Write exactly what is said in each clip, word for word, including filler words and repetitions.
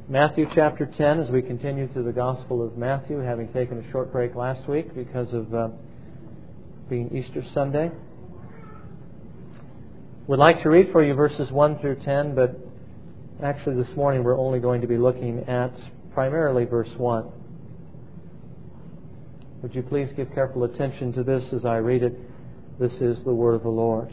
Matthew chapter ten, as we continue through the Gospel of Matthew, having taken a short break last week because of uh, being Easter Sunday. Would like to read for you verses one through ten, but actually this morning we're only going to be looking at primarily verse one. Would you please give careful attention to this as I read it? This is the word of the Lord.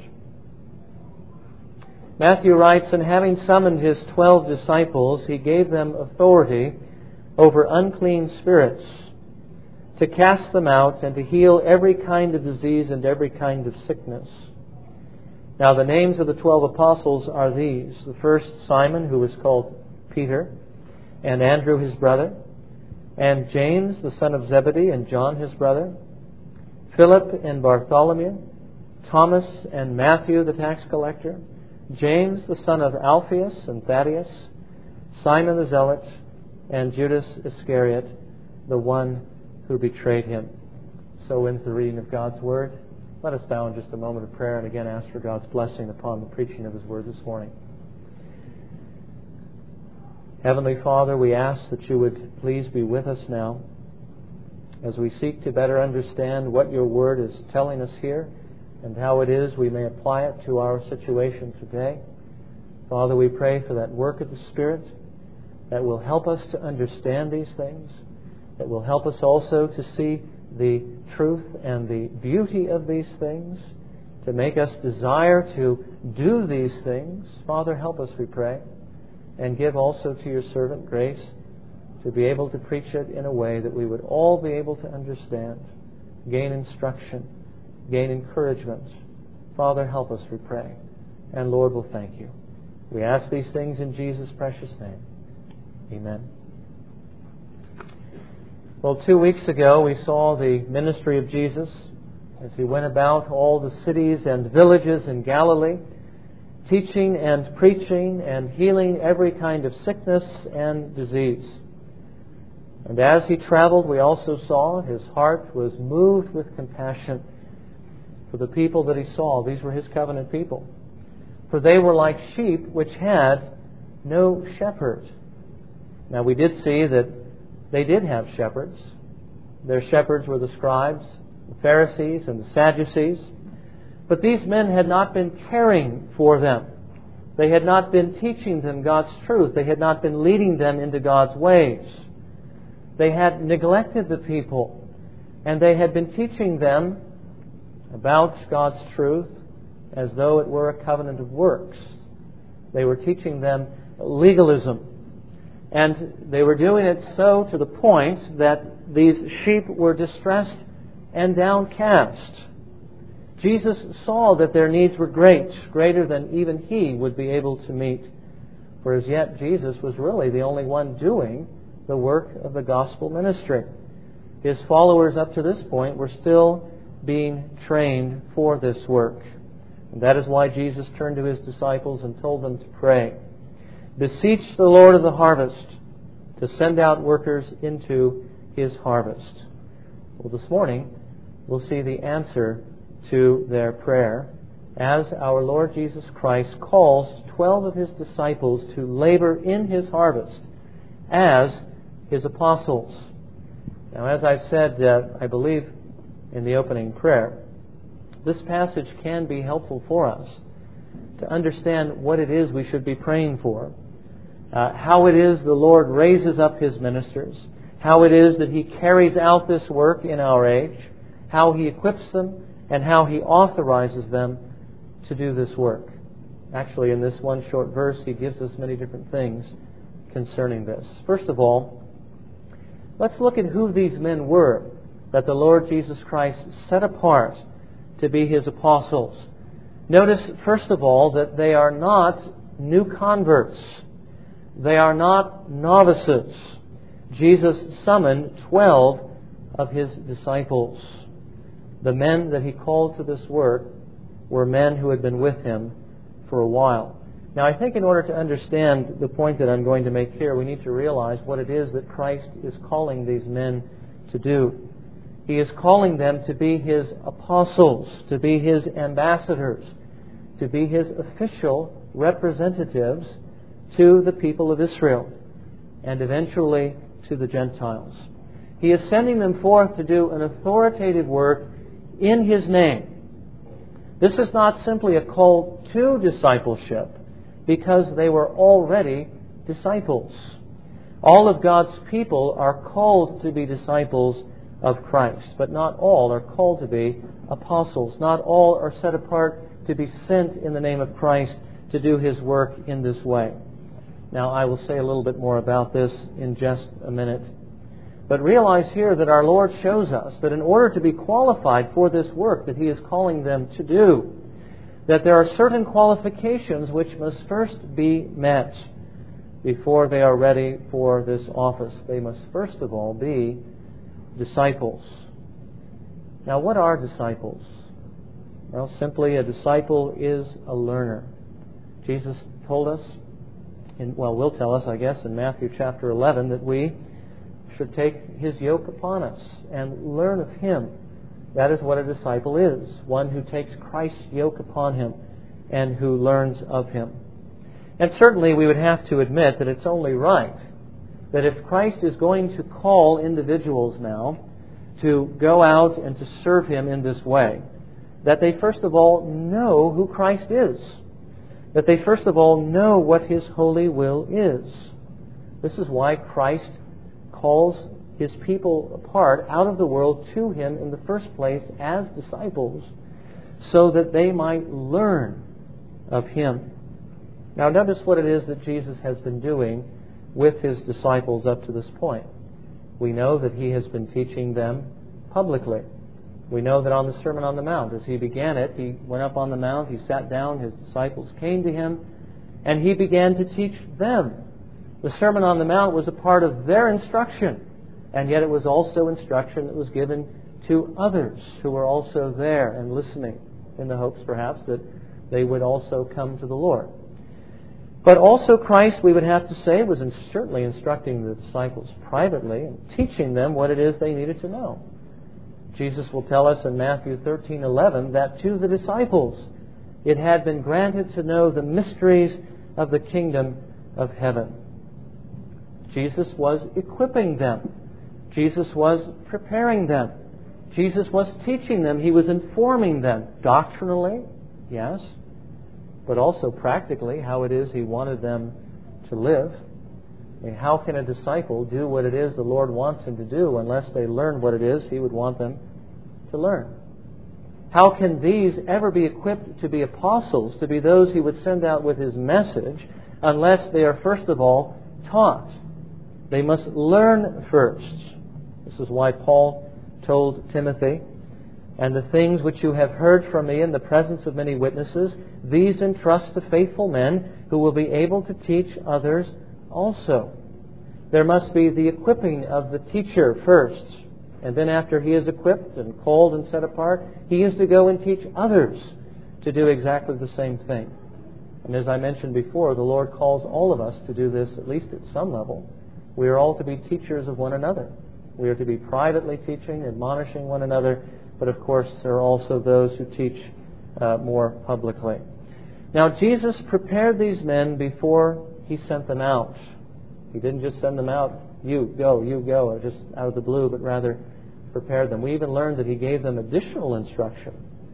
Matthew writes, "And having summoned his twelve disciples, he gave them authority over unclean spirits, to cast them out and to heal every kind of disease and every kind of sickness. Now the names of the twelve apostles are these: the first, Simon, who was called Peter, and Andrew his brother, and James the son of Zebedee, and John his brother, Philip and Bartholomew, Thomas and Matthew the tax collector, James the son of Alphaeus and Thaddeus, Simon the Zealot, and Judas Iscariot, the one who betrayed him." So ends the reading of God's Word. Let us bow in just a moment of prayer and again ask for God's blessing upon the preaching of His Word this morning. Heavenly Father, we ask that You would please be with us now as we seek to better understand what Your Word is telling us here and how it is we may apply it to our situation today. Father, we pray for that work of the Spirit that will help us to understand these things, that will help us also to see the truth and the beauty of these things, to make us desire to do these things. Father, help us, we pray, and give also to Your servant grace to be able to preach it in a way that we would all be able to understand, gain instruction, gain encouragement. Father, help us, we pray. And Lord, we'll thank You. We ask these things in Jesus' precious name. Amen. Well, two weeks ago we saw the ministry of Jesus as He went about all the cities and villages in Galilee, teaching and preaching and healing every kind of sickness and disease. And as He traveled, we also saw His heart was moved with compassion for the people that He saw. These were His covenant people. For they were like sheep which had no shepherd. Now we did see that they did have shepherds. Their shepherds were the scribes, the Pharisees, and the Sadducees. But these men had not been caring for them. They had not been teaching them God's truth. They had not been leading them into God's ways. They had neglected the people, and they had been teaching them about God's truth as though it were a covenant of works. They were teaching them legalism. And they were doing it so to the point that these sheep were distressed and downcast. Jesus saw that their needs were great, greater than even He would be able to meet. For as yet, Jesus was really the only one doing the work of the gospel ministry. His followers up to this point were still being trained for this work. And that is why Jesus turned to His disciples and told them to pray, "Beseech the Lord of the harvest to send out workers into His harvest." Well, this morning we'll see the answer to their prayer as our Lord Jesus Christ calls twelve of His disciples to labor in His harvest as His apostles. Now, as I said, uh, I believe in the opening prayer, this passage can be helpful for us to understand what it is we should be praying for, uh, how it is the Lord raises up His ministers, how it is that He carries out this work in our age, how He equips them, and how He authorizes them to do this work. Actually, in this one short verse, He gives us many different things concerning this. First of all, let's look at who these men were that the Lord Jesus Christ set apart to be His apostles. Notice, first of all, that they are not new converts. They are not novices. Jesus summoned twelve of His disciples. The men that He called to this work were men who had been with Him for a while. Now, I think in order to understand the point that I'm going to make here, we need to realize what it is that Christ is calling these men to do. He is calling them to be His apostles, to be His ambassadors, to be His official representatives to the people of Israel. and eventually to the Gentiles. He is sending them forth to do an authoritative work in His name. This is not simply a call to discipleship, because they were already disciples. All of God's people are called to be disciples of Christ, but not all are called to be apostles. Not all are set apart to be sent in the name of Christ to do His work in this way. Now, I will say a little bit more about this in just a minute. But realize here that our Lord shows us that in order to be qualified for this work that He is calling them to do, that there are certain qualifications which must first be met before they are ready for this office. They must first of all be disciples. Now, what are disciples? Well, simply a disciple is a learner. Jesus told us, in, well, will tell us, I guess, in Matthew chapter eleven, that we should take His yoke upon us and learn of Him. That is what a disciple is, one who takes Christ's yoke upon him and who learns of Him. And certainly we would have to admit that it's only right that if Christ is going to call individuals now to go out and to serve Him in this way, that they first of all know who Christ is. That they first of all know what His holy will is. This is why Christ calls His people apart out of the world to Him in the first place as disciples, so that they might learn of Him. Now notice what it is that Jesus has been doing with His disciples up to this point. We know that He has been teaching them publicly. We know that on the Sermon on the Mount, as He began it, He went up on the Mount, He sat down, His disciples came to Him, and He began to teach them. The Sermon on the Mount was a part of their instruction, and yet it was also instruction that was given to others who were also there and listening, in the hopes perhaps that they would also come to the Lord. But also Christ, we would have to say, was certainly instructing the disciples privately and teaching them what it is they needed to know. Jesus will tell us in Matthew thirteen eleven that to the disciples it had been granted to know the mysteries of the kingdom of heaven. Jesus was equipping them. Jesus was preparing them. Jesus was teaching them. He was informing them doctrinally, yes, but also practically how it is He wanted them to live. I mean, how can a disciple do what it is the Lord wants him to do unless they learn what it is He would want them to learn? How can these ever be equipped to be apostles, to be those He would send out with His message, unless they are first of all taught? They must learn first. This is why Paul told Timothy, "And the things which you have heard from me in the presence of many witnesses, these entrust to faithful men who will be able to teach others also." There must be the equipping of the teacher first. And then after he is equipped and called and set apart, he is to go and teach others to do exactly the same thing. And as I mentioned before, the Lord calls all of us to do this, at least at some level. We are all to be teachers of one another. We are to be privately teaching, admonishing one another, but of course there are also those who teach uh, more publicly. Now Jesus prepared these men before He sent them out. He didn't just send them out, you go, you go, or just out of the blue, but rather prepared them. We even learned that He gave them additional instruction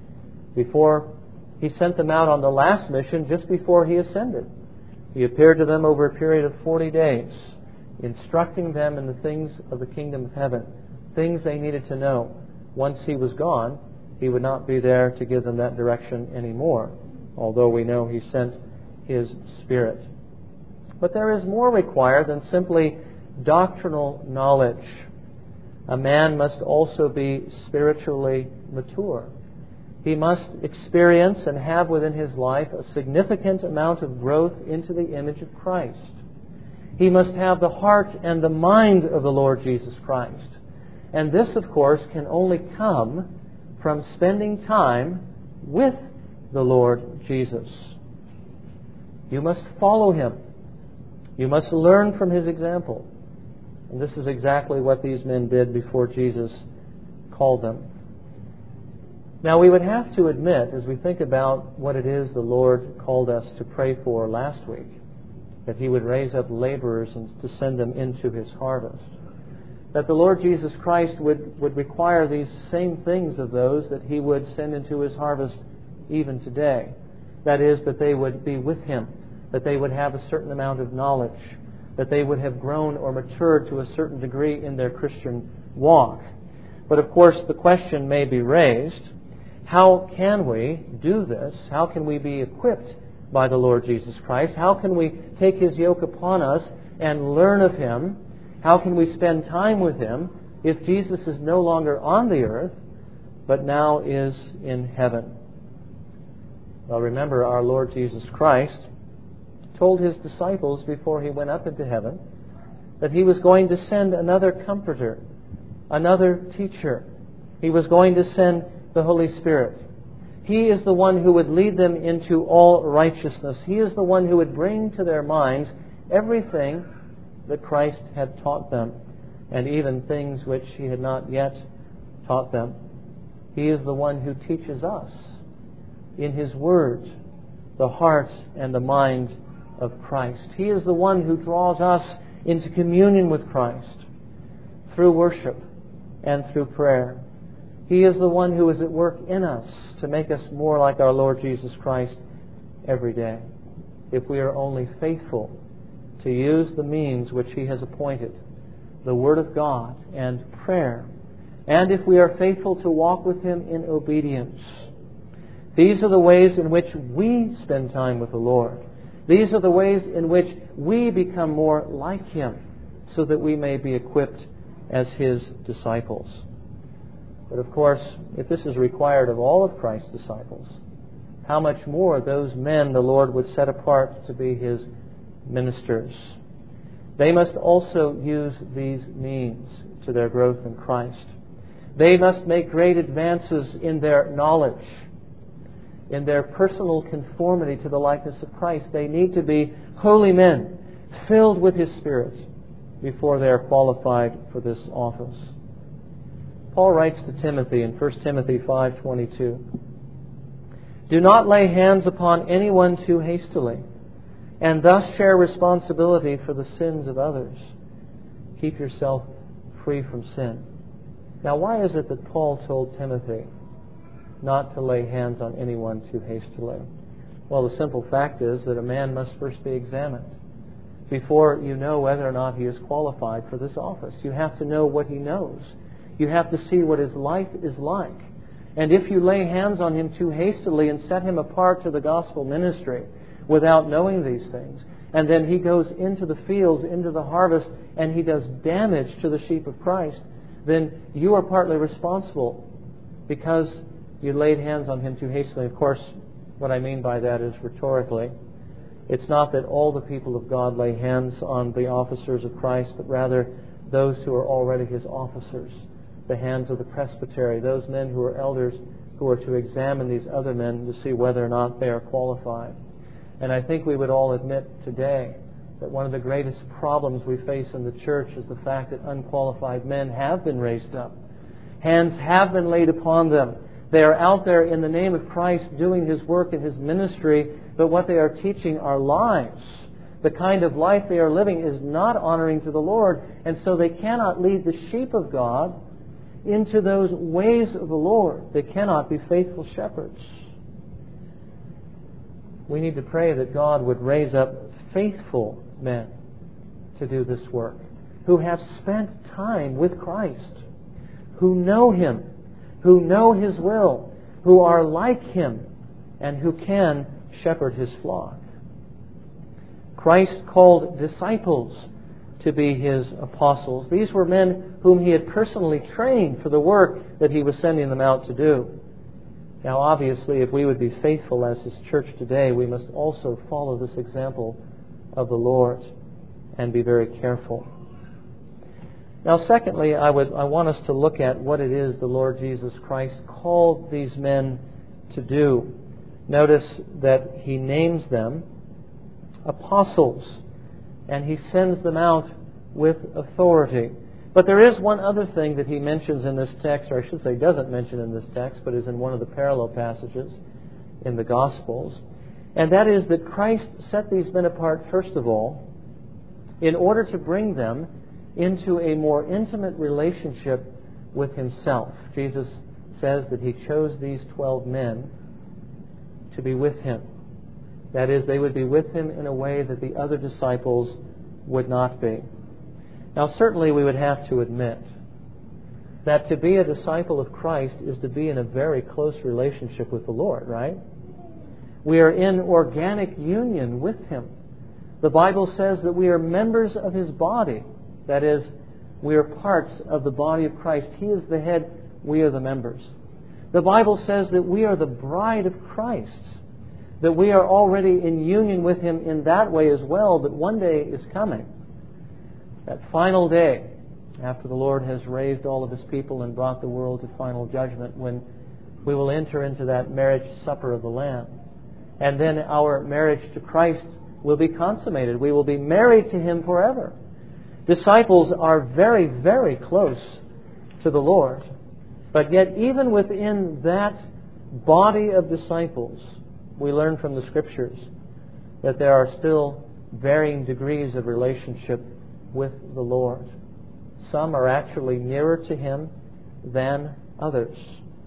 before He sent them out on the last mission, just before He ascended. He appeared to them over a period of forty days, instructing them in the things of the kingdom of heaven, things they needed to know. Once He was gone, He would not be there to give them that direction anymore, although we know He sent His Spirit. But there is more required than simply doctrinal knowledge. A man must also be spiritually mature. He must experience and have within his life a significant amount of growth into the image of Christ. He must have the heart and the mind of the Lord Jesus Christ. And this, of course, can only come from spending time with the Lord Jesus. You must follow Him. You must learn from His example. And this is exactly what these men did before Jesus called them. Now, we would have to admit, as we think about what it is the Lord called us to pray for last week, that He would raise up laborers and to send them into His harvest. That the Lord Jesus Christ would, would require these same things of those that He would send into His harvest even today. That is, that they would be with Him, that they would have a certain amount of knowledge, that they would have grown or matured to a certain degree in their Christian walk. But of course, the question may be raised, how can we do this? How can we be equipped by the Lord Jesus Christ? How can we take His yoke upon us and learn of Him? How can we spend time with Him if Jesus is no longer on the earth, but now is in heaven? Well, remember, our Lord Jesus Christ told His disciples before He went up into heaven that He was going to send another Comforter, another Teacher. He was going to send the Holy Spirit. He is the one who would lead them into all righteousness. He is the one who would bring to their minds everything that Christ had taught them, and even things which He had not yet taught them. He is the one who teaches us in His Word the heart and the mind of Christ. He is the one who draws us into communion with Christ through worship and through prayer. He is the one who is at work in us to make us more like our Lord Jesus Christ every day, if we are only faithful to use the means which He has appointed, the Word of God and prayer, and if we are faithful to walk with Him in obedience. These are the ways in which we spend time with the Lord. These are the ways in which we become more like Him, so that we may be equipped as His disciples. But of course, if this is required of all of Christ's disciples, how much more those men the Lord would set apart to be His ministers. They must also use these means to their growth in Christ. They must make great advances in their knowledge, in their personal conformity to the likeness of Christ. They need to be holy men, filled with His Spirit, before they are qualified for this office. Paul writes to Timothy in First Timothy five twenty-two, "Do not lay hands upon anyone too hastily, and thus share responsibility for the sins of others. Keep yourself free from sin." Now, why is it that Paul told Timothy not to lay hands on anyone too hastily? Well, the simple fact is that a man must first be examined before you know whether or not he is qualified for this office. You have to know what he knows. You have to see what his life is like. And if you lay hands on him too hastily and set him apart to the gospel ministry without knowing these things, and then he goes into the fields, into the harvest, and he does damage to the sheep of Christ, then you are partly responsible because you laid hands on him too hastily. Of course, what I mean by that is rhetorically. It's not that all the people of God lay hands on the officers of Christ, but rather those who are already His officers, the hands of the presbytery, those men who are elders who are to examine these other men to see whether or not they are qualified. And I think we would all admit today that one of the greatest problems we face in the church is the fact that unqualified men have been raised up. Hands have been laid upon them. They are out there in the name of Christ doing His work and His ministry, but what they are teaching are lies. The kind of life they are living is not honoring to the Lord, and so they cannot lead the sheep of God into those ways of the Lord. They cannot be faithful shepherds. We need to pray that God would raise up faithful men to do this work, who have spent time with Christ, who know Him, who know His will, who are like Him, and who can shepherd His flock. Christ called disciples to be His apostles. These were men whom He had personally trained for the work that He was sending them out to do. Now, obviously, if we would be faithful as His church today, we must also follow this example of the Lord and be very careful. Now, secondly, I would I want us to look at what it is the Lord Jesus Christ called these men to do. Notice that He names them apostles, and He sends them out with authority. But there is one other thing that He mentions in this text, or I should say doesn't mention in this text, but is in one of the parallel passages in the Gospels. And that is that Christ set these men apart, first of all, in order to bring them into a more intimate relationship with Himself. Jesus says that He chose these twelve men to be with Him. That is, they would be with Him in a way that the other disciples would not be. Now, certainly we would have to admit that to be a disciple of Christ is to be in a very close relationship with the Lord, right? We are in organic union with Him. The Bible says that we are members of His body. That is, we are parts of the body of Christ. He is the head, we are the members. The Bible says that we are the bride of Christ, that we are already in union with Him in that way as well, that one day is coming, that final day, after the Lord has raised all of His people and brought the world to final judgment, when we will enter into that marriage supper of the Lamb. And then our marriage to Christ will be consummated. We will be married to Him forever. Disciples are very, very close to the Lord. But yet, even within that body of disciples, we learn from the Scriptures that there are still varying degrees of relationship with the Lord. Some are actually nearer to Him than others.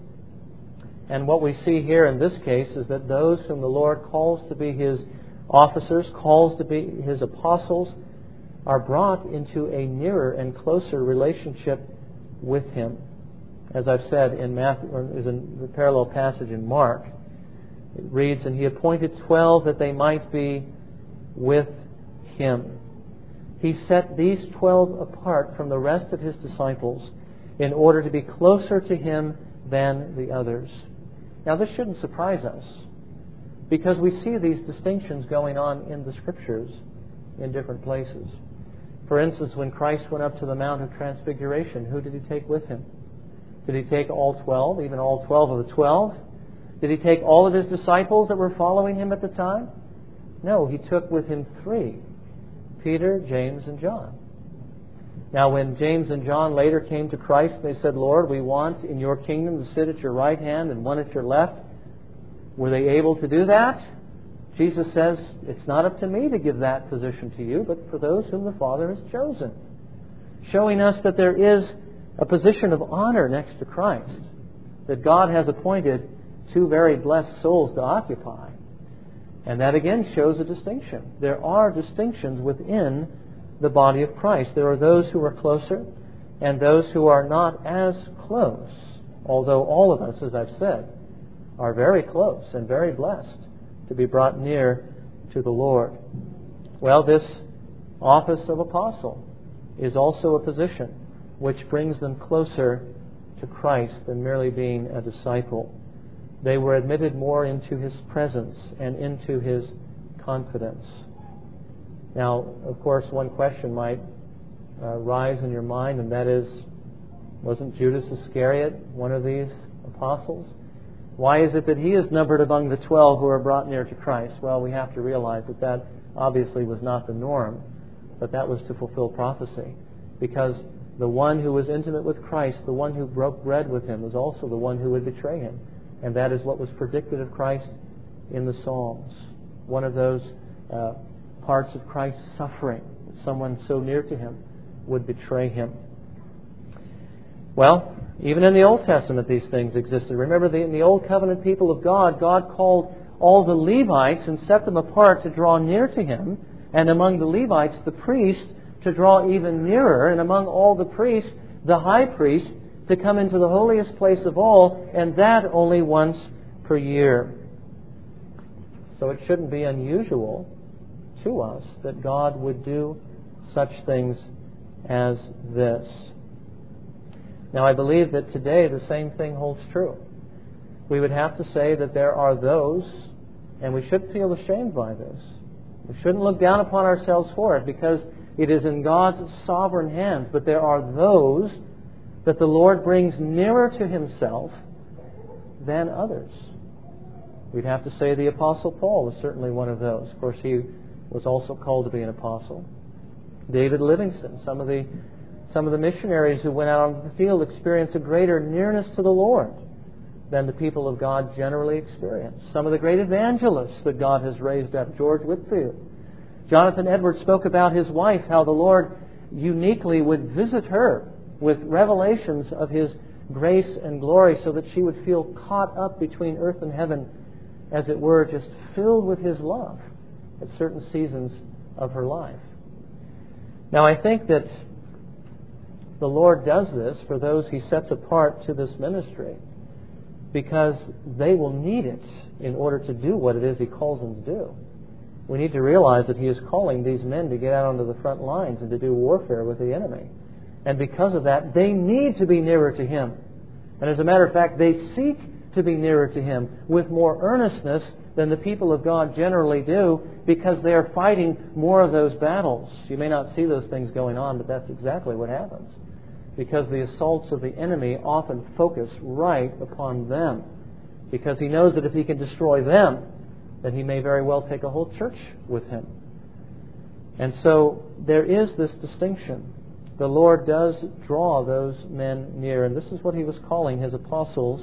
And what we see here in this case is that those whom the Lord calls to be His officers, calls to be His apostles, are brought into a nearer and closer relationship with Him. As I've said in Matthew, or is in the parallel passage in Mark, it reads, "And He appointed twelve that they might be with Him." He set these twelve apart from the rest of His disciples in order to be closer to Him than the others. Now, this shouldn't surprise us, because we see these distinctions going on in the Scriptures in different places. For instance, when Christ went up to the Mount of Transfiguration, who did He take with Him? Did He take all twelve, even all twelve of the twelve? Did He take all of His disciples that were following Him at the time? No, He took with Him three: Peter, James, and John. Now, when James and John later came to Christ, they said, "Lord, we want in Your kingdom to sit at Your right hand and one at Your left." Were they able to do that? Jesus says, "It's not up to me to give that position to you, but for those whom the Father has chosen." Showing us that there is a position of honor next to Christ, that God has appointed two very blessed souls to occupy. And that again shows a distinction. There are distinctions within the body of Christ. There are those who are closer and those who are not as close, although all of us, as I've said, are very close and very blessed to be brought near to the Lord. Well, this office of apostle is also a position which brings them closer to Christ than merely being a disciple. They were admitted more into His presence and into His confidence. Now, of course, one question might uh, rise in your mind, and that is, wasn't Judas Iscariot one of these apostles? Why is it that he is numbered among the twelve who are brought near to Christ? Well, we have to realize that that obviously was not the norm, but that was to fulfill prophecy. Because the one who was intimate with Christ, the one who broke bread with Him, was also the one who would betray Him. And that is what was predicted of Christ in the Psalms. One of those uh, parts of Christ's suffering, that someone so near to Him would betray Him. Well, even in the Old Testament these things existed. Remember, the, in the Old Covenant people of God, God called all the Levites and set them apart to draw near to Him. And among the Levites, the priest to draw even nearer. And among all the priests, the high priest to come into the holiest place of all, and that only once per year. So it shouldn't be unusual to us that God would do such things as this. Now, I believe that today the same thing holds true. We would have to say that there are those, and we shouldn't feel ashamed by this. We shouldn't look down upon ourselves for it, because it is in God's sovereign hands. But there are those that the Lord brings nearer to Himself than others. We'd have to say the Apostle Paul is certainly one of those. Of course, he was also called to be an apostle. David Livingstone, some of the some of the missionaries who went out on the field experienced a greater nearness to the Lord than the people of God generally experience. Some of the great evangelists that God has raised up, George Whitefield. Jonathan Edwards spoke about his wife, how the Lord uniquely would visit her with revelations of His grace and glory so that she would feel caught up between earth and heaven, as it were, just filled with His love at certain seasons of her life. Now, I think that the Lord does this for those He sets apart to this ministry because they will need it in order to do what it is He calls them to do. We need to realize that He is calling these men to get out onto the front lines and to do warfare with the enemy. And because of that, they need to be nearer to Him. And as a matter of fact, they seek to be nearer to Him with more earnestness than the people of God generally do, because they are fighting more of those battles. You may not see those things going on, but that's exactly what happens. Because the assaults of the enemy often focus right upon them. Because he knows that if he can destroy them, then he may very well take a whole church with him. And so there is this distinction. The Lord does draw those men near, and this is what He was calling His apostles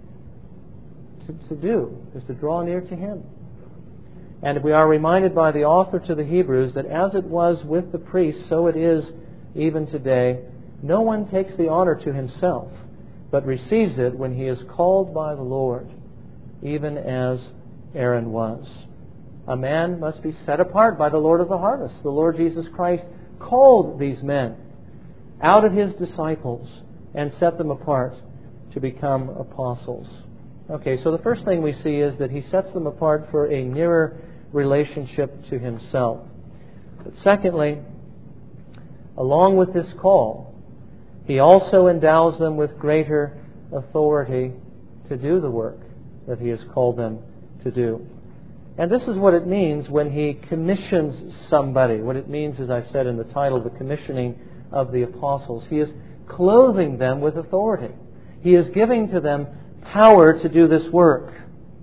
to, to do, is to draw near to Him. And we are reminded by the author to the Hebrews that as it was with the priests, so it is even today. No one takes the honor to himself, but receives it when he is called by the Lord, even as Aaron was. A man must be set apart by the Lord of the harvest. The Lord Jesus Christ called these men out of His disciples and set them apart to become apostles. Okay, so the first thing we see is that He sets them apart for a nearer relationship to Himself. But secondly, along with this call, He also endows them with greater authority to do the work that He has called them to do. And this is what it means when He commissions somebody. What it means, as I've said in the title, the commissioning of the apostles. He is clothing them with authority. He is giving to them power to do this work.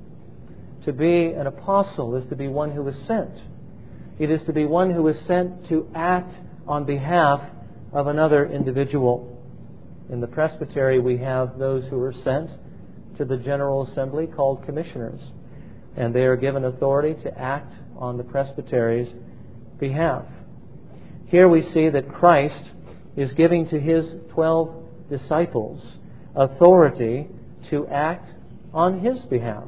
To be an apostle is to be one who is sent. It is to be one who is sent to act on behalf of another individual. In the presbytery, we have those who are sent to the General Assembly called commissioners, and they are given authority to act on the presbytery's behalf. Here we see that Christ is giving to His twelve disciples authority to act on His behalf.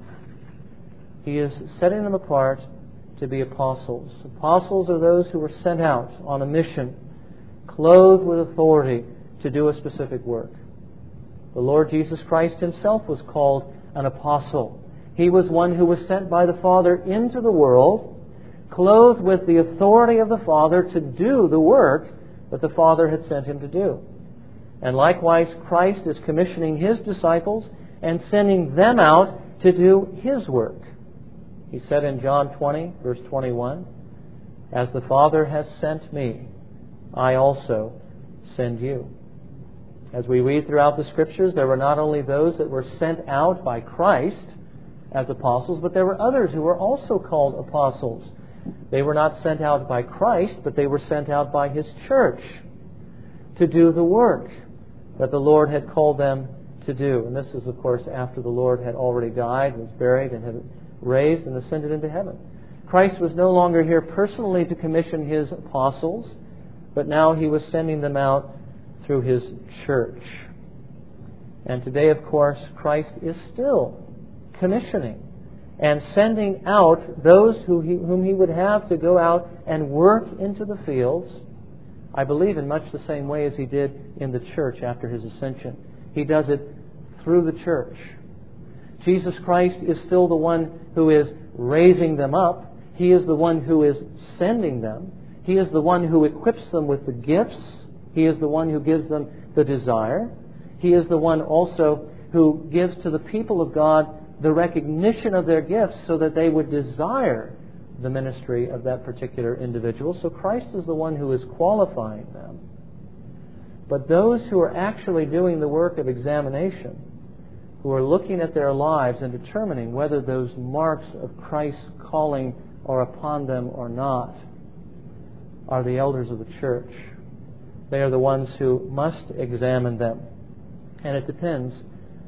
He is setting them apart to be apostles. Apostles are those who were sent out on a mission, clothed with authority to do a specific work. The Lord Jesus Christ Himself was called an apostle. He was one who was sent by the Father into the world, clothed with the authority of the Father to do the work that the Father had sent Him to do. And likewise, Christ is commissioning His disciples and sending them out to do His work. He said in John twenty, verse twenty-one, "As the Father has sent me, I also send you." As we read throughout the Scriptures, there were not only those that were sent out by Christ as apostles, but there were others who were also called apostles. They were not sent out by Christ, but they were sent out by His church to do the work that the Lord had called them to do. And this is, of course, after the Lord had already died, was buried, and had raised and ascended into heaven. Christ was no longer here personally to commission His apostles, but now He was sending them out through His church. And today, of course, Christ is still commissioning and sending out those who he, whom He would have to go out and work into the fields, I believe in much the same way as He did in the church after His ascension. He does it through the church. Jesus Christ is still the one who is raising them up. He is the one who is sending them. He is the one who equips them with the gifts. He is the one who gives them the desire. He is the one also who gives to the people of God the recognition of their gifts so that they would desire the ministry of that particular individual. So Christ is the one who is qualifying them. But those who are actually doing the work of examination, who are looking at their lives and determining whether those marks of Christ's calling are upon them or not, are the elders of the church. They are the ones who must examine them. And it depends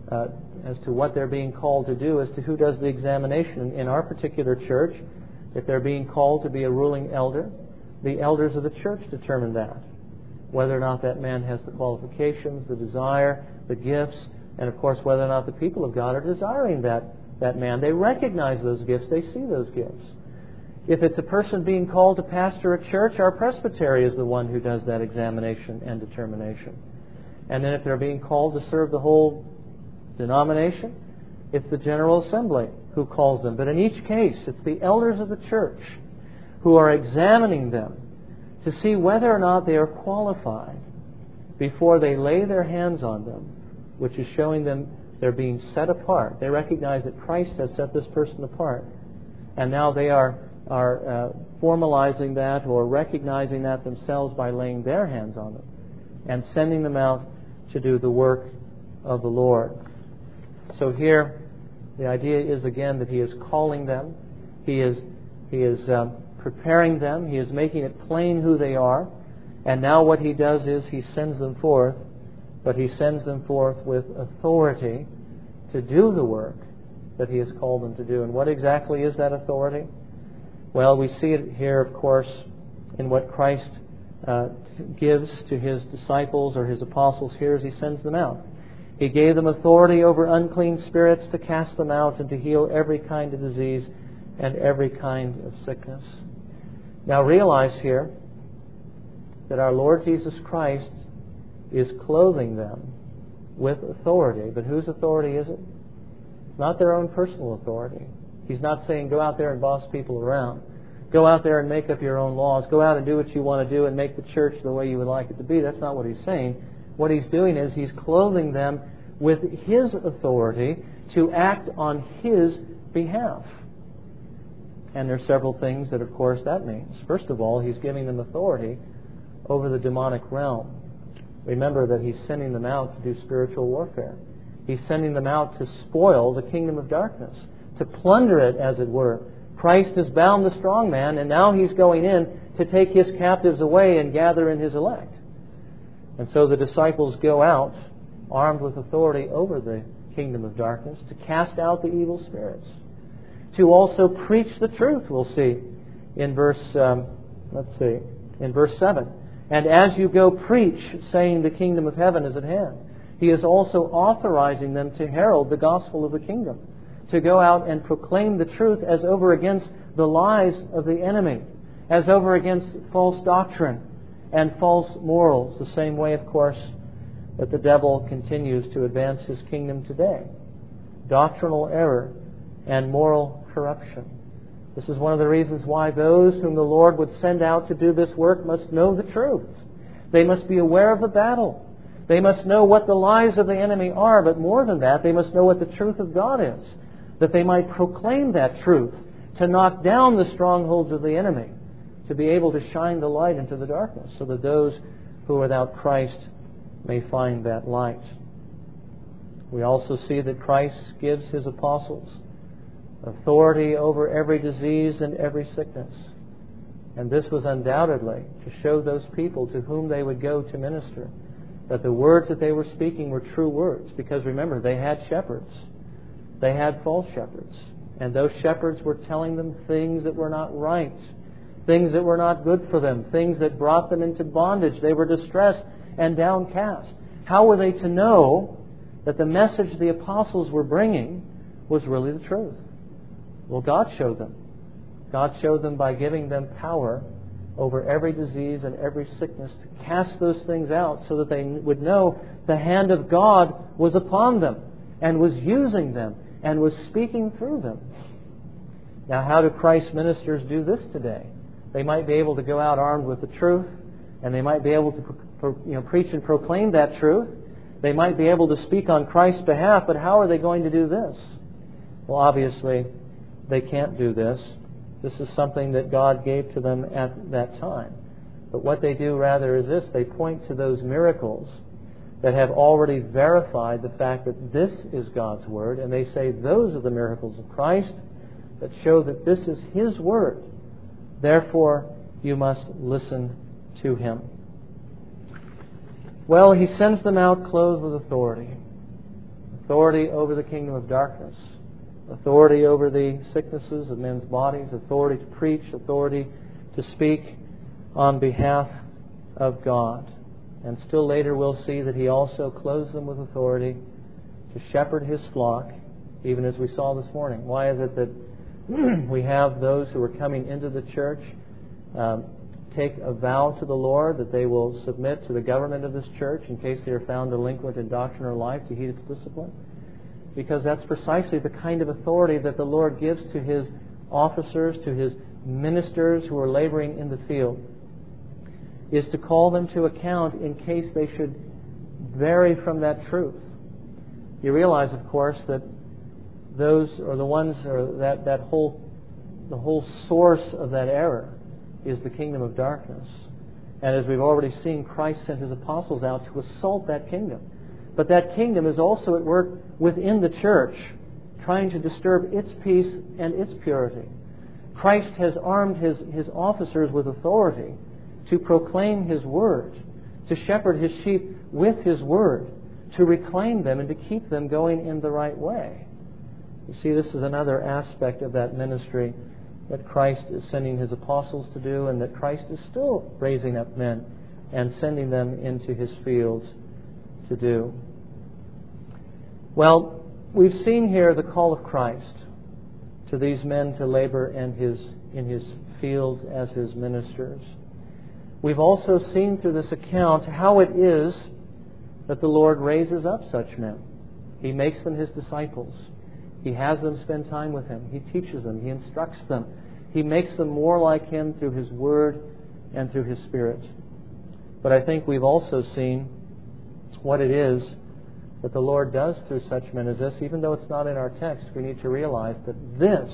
uh, as to what they're being called to do, as to who does the examination. In our particular church, if they're being called to be a ruling elder, the elders of the church determine that. Whether or not that man has the qualifications, the desire, the gifts, and of course whether or not the people of God are desiring that, that man. They recognize those gifts. They see those gifts. If it's a person being called to pastor a church, our presbytery is the one who does that examination and determination. And then if they're being called to serve the whole denomination, it's the General Assembly who calls them. But in each case, it's the elders of the church who are examining them to see whether or not they are qualified before they lay their hands on them, which is showing them they're being set apart. They recognize that Christ has set this person apart. And now they are, are uh, formalizing that or recognizing that themselves by laying their hands on them and sending them out to do the work of the Lord. So here, the idea is again that He is calling them. He is, he is um, preparing them. He is making it plain who they are. And now what He does is He sends them forth, but He sends them forth with authority to do the work that He has called them to do. And what exactly is that authority? Well, we see it here, of course, in what Christ uh, gives to His disciples or His apostles here as He sends them out. He gave them authority over unclean spirits to cast them out and to heal every kind of disease and every kind of sickness. Now realize here that our Lord Jesus Christ is clothing them with authority. But whose authority is it? It's not their own personal authority. He's not saying go out there and boss people around. Go out there and make up your own laws. Go out and do what you want to do and make the church the way you would like it to be. That's not what He's saying. What He's doing is He's clothing them with His authority to act on His behalf. And there are several things that, of course, that means. First of all, He's giving them authority over the demonic realm. Remember that He's sending them out to do spiritual warfare. He's sending them out to spoil the kingdom of darkness, to plunder it, as it were. Christ has bound the strong man, and now He's going in to take His captives away and gather in His elect. And so the disciples go out armed with authority over the kingdom of darkness to cast out the evil spirits, to also preach the truth, we'll see in verse, um, let's see, in verse seven. And as you go preach, saying the kingdom of heaven is at hand. He is also authorizing them to herald the gospel of the kingdom, to go out and proclaim the truth as over against the lies of the enemy, as over against false doctrine and false morals, the same way, of course, that the devil continues to advance his kingdom today. Doctrinal error and moral corruption. This is one of the reasons why those whom the Lord would send out to do this work must know the truth. They must be aware of the battle. They must know what the lies of the enemy are, but more than that, they must know what the truth of God is, that they might proclaim that truth, to knock down the strongholds of the enemy, to be able to shine the light into the darkness, so that those who are without Christ may find that light. We also see that Christ gives His apostles authority over every disease and every sickness. And this was undoubtedly to show those people to whom they would go to minister that the words that they were speaking were true words. Because remember, they had shepherds. They had false shepherds. And those shepherds were telling them things that were not right, things that were not good for them, things that brought them into bondage. They were distressed and downcast. How were they to know that the message the apostles were bringing was really the truth? Well, God showed them. God showed them by giving them power over every disease and every sickness to cast those things out, so that they would know the hand of God was upon them and was using them and was speaking through them. Now, how do Christ's ministers do this today? They might be able to go out armed with the truth, and they might be able to pro- pro- you know, preach and proclaim that truth. They might be able to speak on Christ's behalf, but how are they going to do this? Well, obviously, they can't do this. This is something that God gave to them at that time. But what they do rather is this. They point to those miracles that have already verified the fact that this is God's Word, and they say those are the miracles of Christ that show that this is His Word. Therefore, you must listen to Him. Well, He sends them out clothed with authority. authority over the kingdom of darkness, authority over the sicknesses of men's bodies, authority to preach, authority to speak on behalf of God. And still later we'll see that He also clothes them with authority to shepherd His flock, even as we saw this morning. Why is it that we have those who are coming into the church um, take a vow to the Lord that they will submit to the government of this church in case they are found delinquent in doctrine or life, to heed its discipline? Because that's precisely the kind of authority that the Lord gives to His officers, to His ministers who are laboring in the field, is to call them to account in case they should vary from that truth. You realize, of course, that those are the ones, or that, that whole, the whole source of that error is the kingdom of darkness. And as we've already seen, Christ sent His apostles out to assault that kingdom. But that kingdom is also at work within the church, trying to disturb its peace and its purity. Christ has armed His, his officers with authority to proclaim His word, to shepherd His sheep with His word, to reclaim them and to keep them going in the right way. You see, this is another aspect of that ministry that Christ is sending His apostles to do, and that Christ is still raising up men and sending them into His fields to do. Well, we've seen here the call of Christ to these men to labor in His, in His fields as His ministers. We've also seen through this account how it is that the Lord raises up such men. He makes them His disciples. He has them spend time with Him. He teaches them. He instructs them. He makes them more like Him through His Word and through His Spirit. But I think we've also seen what it is that the Lord does through such men as this. Even though it's not in our text, we need to realize that this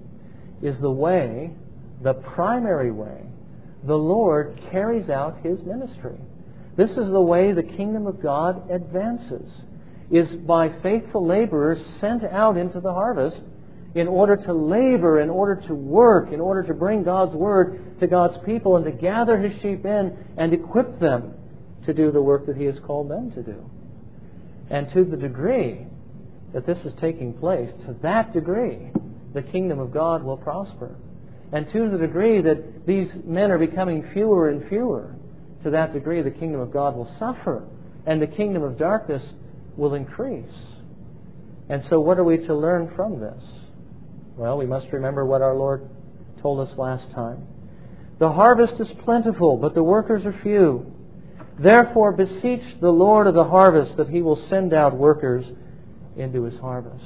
is the way, the primary way, the Lord carries out His ministry. This is the way the kingdom of God advances, is by faithful laborers sent out into the harvest in order to labor, in order to work, in order to bring God's word to God's people and to gather His sheep in and equip them to do the work that He has called them to do. And to the degree that this is taking place, to that degree, the kingdom of God will prosper. And to the degree that these men are becoming fewer and fewer, to that degree the kingdom of God will suffer and the kingdom of darkness will increase. And so what are we to learn from this? Well, we must remember what our Lord told us last time. The harvest is plentiful, but the workers are few. Therefore beseech the Lord of the harvest that He will send out workers into His harvest.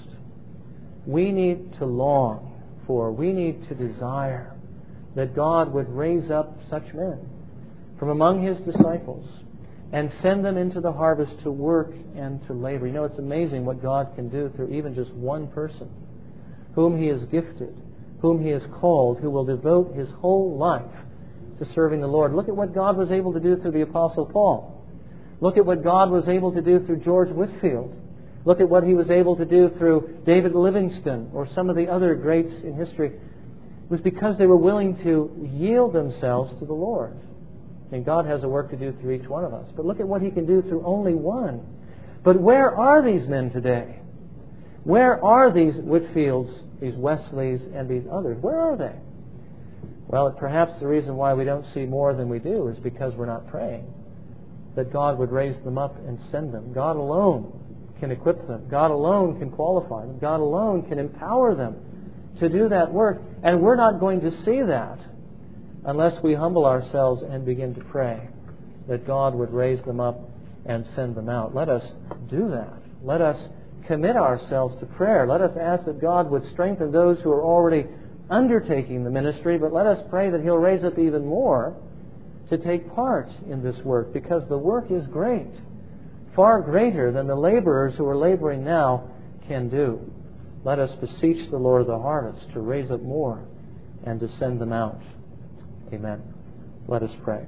We need to long for, we need to desire that God would raise up such men from among His disciples and send them into the harvest to work and to labor. You know, it's amazing what God can do through even just one person whom He has gifted, whom He has called, who will devote his whole life to serving the Lord. Look at what God was able to do through the Apostle Paul. Look at what God was able to do through George Whitefield. Look at what He was able to do through David Livingstone or some of the other greats in history. It was because they were willing to yield themselves to the Lord. And God has a work to do through each one of us. But look at what He can do through only one. But where are these men today? Where are these Whitefields, these Wesleys, and these others? Where are they? Well, perhaps the reason why we don't see more than we do is because we're not praying that God would raise them up and send them. God alone can equip them. God alone can qualify them. God alone can empower them to do that work. And we're not going to see that unless we humble ourselves and begin to pray that God would raise them up and send them out. Let us do that. Let us commit ourselves to prayer. Let us ask that God would strengthen those who are already undertaking the ministry, but let us pray that He'll raise up even more to take part in this work, because the work is great, far greater than the laborers who are laboring now can do. Let us beseech the Lord of the harvest to raise up more and to send them out. Amen. Let us pray.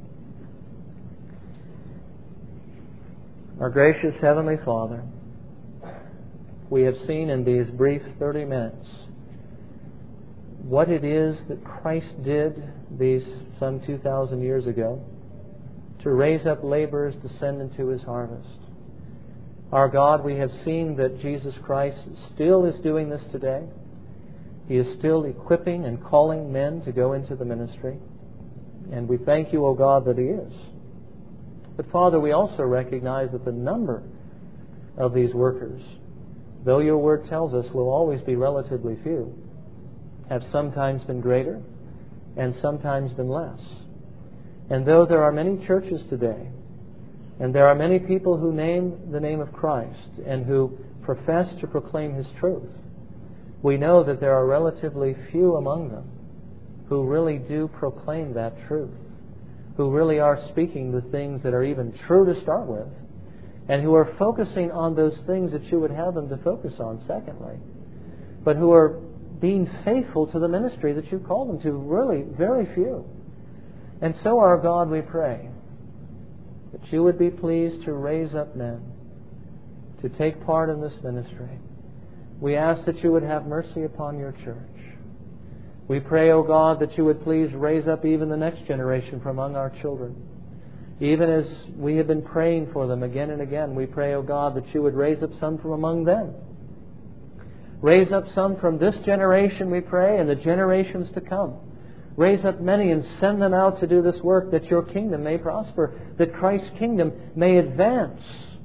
Our gracious Heavenly Father, we have seen in these brief thirty minutes what it is that Christ did these some two thousand years ago to raise up laborers to send into His harvest. Our God, we have seen that Jesus Christ still is doing this today. He is still equipping and calling men to go into the ministry. And we thank you, O God, that He is. But Father, we also recognize that the number of these workers, though your word tells us will always be relatively few, have sometimes been greater and sometimes been less. And though there are many churches today, and there are many people who name the name of Christ and who profess to proclaim His truth, we know that there are relatively few among them who really do proclaim that truth, who really are speaking the things that are even true to start with, and who are focusing on those things that you would have them to focus on, secondly, but who are being faithful to the ministry that you call them to, really very few. And so, our God, we pray that you would be pleased to raise up men to take part in this ministry. We ask that you would have mercy upon your church. We pray, O God, that you would please raise up even the next generation from among our children. Even as we have been praying for them again and again, we pray, O God, that you would raise up some from among them. Raise up some from this generation, we pray, and the generations to come. Raise up many and send them out to do this work, that your kingdom may prosper, that Christ's kingdom may advance.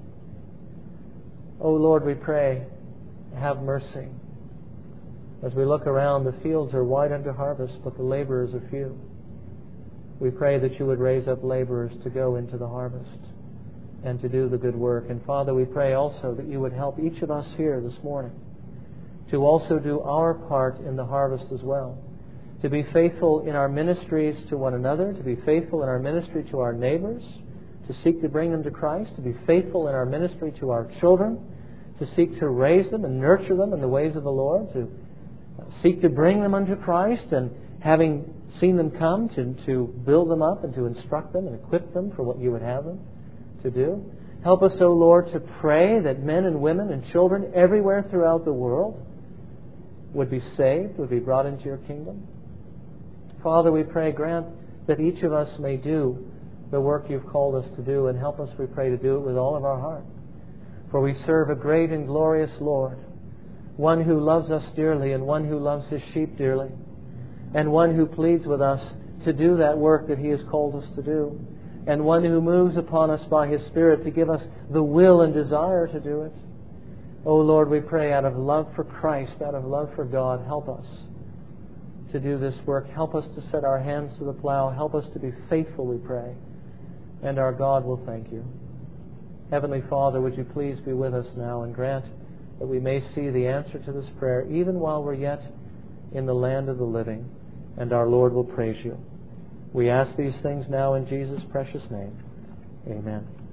O Lord, we pray, have mercy. As we look around, the fields are wide unto harvest, but the laborers are few. We pray that you would raise up laborers to go into the harvest and to do the good work. And Father, we pray also that you would help each of us here this morning to also do our part in the harvest as well. To be faithful in our ministries to one another, to be faithful in our ministry to our neighbors, to seek to bring them to Christ, to be faithful in our ministry to our children, to seek to raise them and nurture them in the ways of the Lord, to seek to bring them unto Christ, and having seen them come, to, to build them up and to instruct them and equip them for what you would have them to do. Help us, O Lord, to pray that men and women and children everywhere throughout the world would be saved, would be brought into your kingdom. Father, we pray, grant that each of us may do the work you've called us to do, and help us, we pray, to do it with all of our heart. For we serve a great and glorious Lord, one who loves us dearly and one who loves His sheep dearly, and one who pleads with us to do that work that He has called us to do, and one who moves upon us by His Spirit to give us the will and desire to do it. O Lord, we pray, out of love for Christ, out of love for God, help us to do this work. Help us to set our hands to the plow. Help us to be faithful, we pray. And our God will thank you. Heavenly Father, would you please be with us now and grant that we may see the answer to this prayer even while we're yet in the land of the living, and our Lord will praise you. We ask these things now in Jesus' precious name. Amen.